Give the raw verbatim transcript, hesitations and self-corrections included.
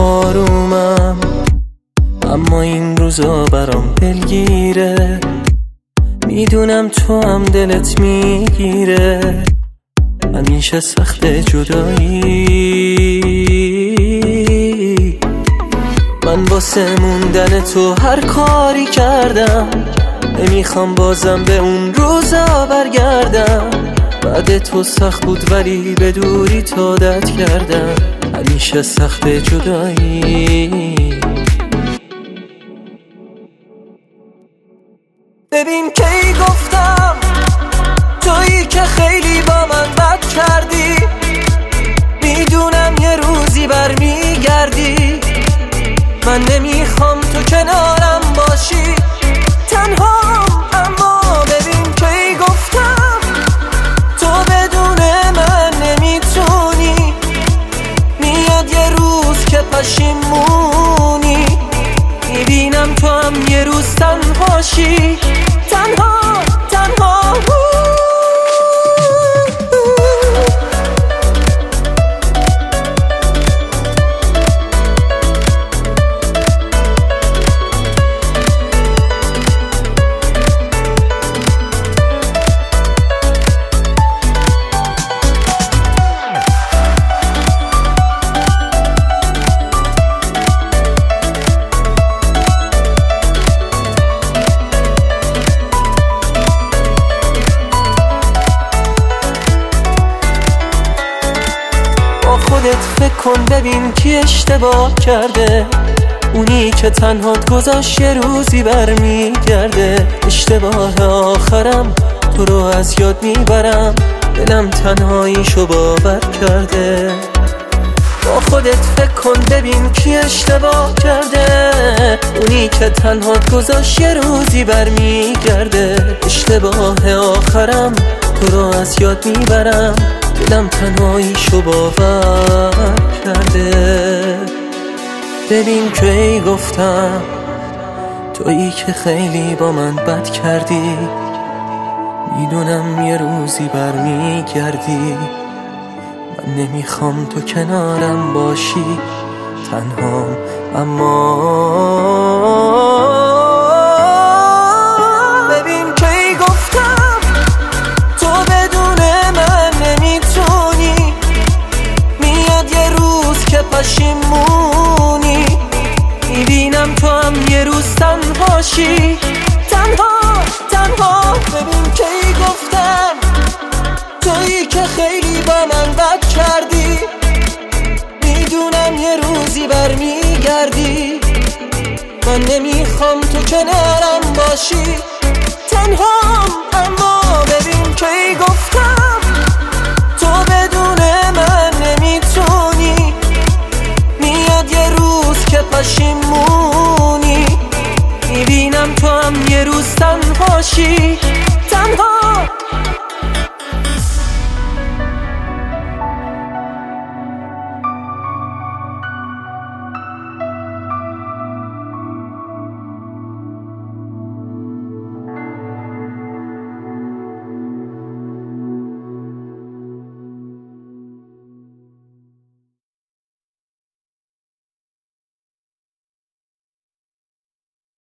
آرومم، اما این روزا برام دلگیره. میدونم تو هم دلت میگیره، همیشه سخت جدایی. من واسه موندن تو هر کاری کردم، نمیخوام بازم به اون روزا برگردم. بعد تو سخت بود ولی به دوری تو عادت کردم، همیشه سخت جدایی. ببین کی گفتم تویی که خیلی با من بد کردی، میدونم یه روزی برمیگردی. من نمیخوام تو کنارم باشی تنها، اما ببین کی گفتم تو بدون من نمیتونی. میاد یه روز که پشیمونی، میبینم تو هم یه روز تنهاشی، تنها تنها. خودت فکر کن ببین کی اشتباه کرده، اونی که تنهات گذاشت یه روزی برمیگرده. اشتباه آخرم تو رو از یاد میبرم، دلم تنهاییشو باور کرده. با خودت فکر کن ببین کی اشتباه کرده، اونی که تنهات گذاشت یه روزی برمیگرده. اشتباه آخرم تو رو از یاد میبرم، دلم تنهاییشو باور کرده. ببین کی گفتم تویی که خیلی با من بد کردی، میدونم یه روزی برمیگردی. من نمیخوام تو کنارم باشی تنهام، اما ببین کی گفتم تو بدون من نمیتونی. میاد یه روز که پشیمونی، میبینم تو هم یه روز تنهاشی، تنها تنها. ببین کی گفتم تویی که خیلی با من بد کردی، میدونم یه روزی برمیگردی. من نمیخوام تو کنارم باشی تنهام، اما ببین کی گفتم